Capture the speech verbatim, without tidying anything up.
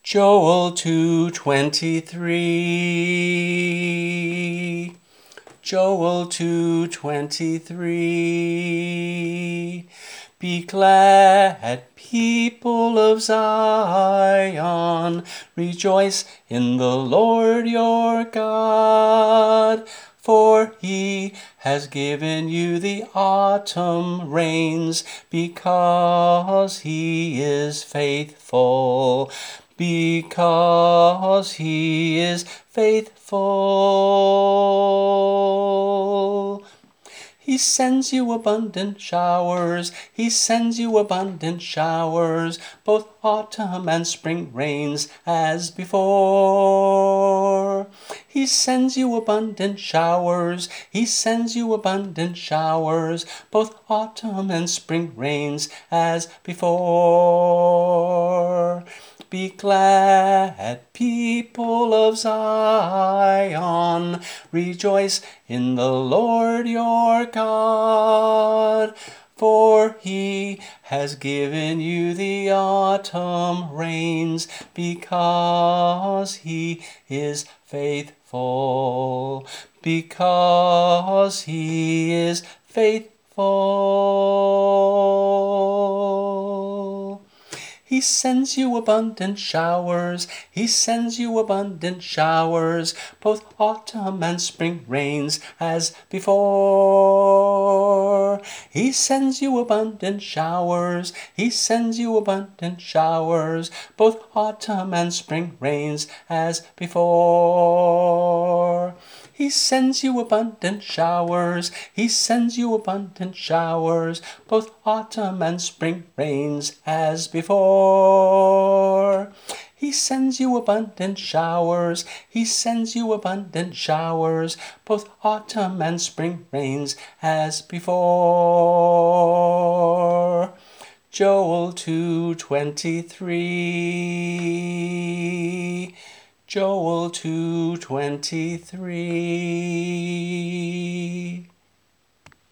Joel two twenty-three. Joel two twenty-three. Be glad, people of Zion, rejoice in the Lord your God, for he has given you the autumn rains, because he is faithful. Because he is faithful. He sends you abundant showers, he sends you abundant showers, both autumn and spring rains as before. He sends you abundant showers, he sends you abundant showers, both autumn and spring rains as before. Be glad, people of Zion, rejoice in the Lord your God, for he has given you the autumn rains, because he is faithful, because he is faithful. He sends you abundant showers, he sends you abundant showers, both autumn and spring rains as before. He sends you abundant showers, he sends you abundant showers, both autumn and spring rains as before. He sends you abundant showers, he sends you abundant showers, both autumn and spring rains as before. He sends you abundant showers, he sends you abundant showers, both autumn and spring rains as before. Joel two twenty-three. Joel two twenty-three.